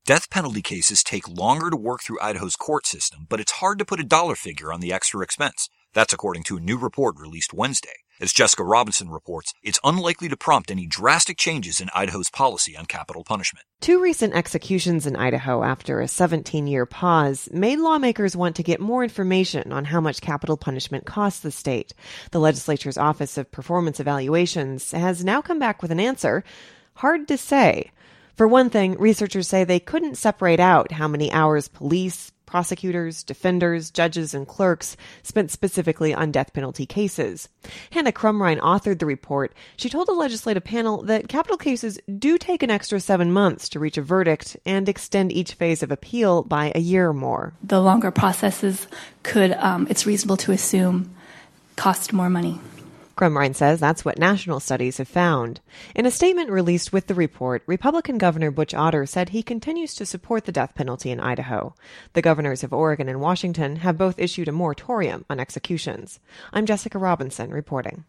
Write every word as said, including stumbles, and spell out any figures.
Death penalty cases take longer to work through Idaho's court system, but it's hard to put a dollar figure on the extra expense. That's according to a new report released Wednesday. As Jessica Robinson reports, it's unlikely to prompt any drastic changes in Idaho's policy on capital punishment. Two recent executions in Idaho after a seventeen-year pause made lawmakers want to get more information on how much capital punishment costs the state. The legislature's Office of Performance Evaluations has now come back with an answer. Hard to say. For one thing, researchers say they couldn't separate out how many hours police, prosecutors, defenders, judges, and clerks spent specifically on death penalty cases. Hannah Crumrine authored the report. She told the legislative panel that capital cases do take an extra seven months to reach a verdict and extend each phase of appeal by a year or more. The longer processes could, um, it's reasonable to assume, cost more money. Crumrine says that's what national studies have found. In a statement released with the report, Republican Governor Butch Otter said he continues to support the death penalty in Idaho. The governors of Oregon and Washington have both issued a moratorium on executions. I'm Jessica Robinson reporting.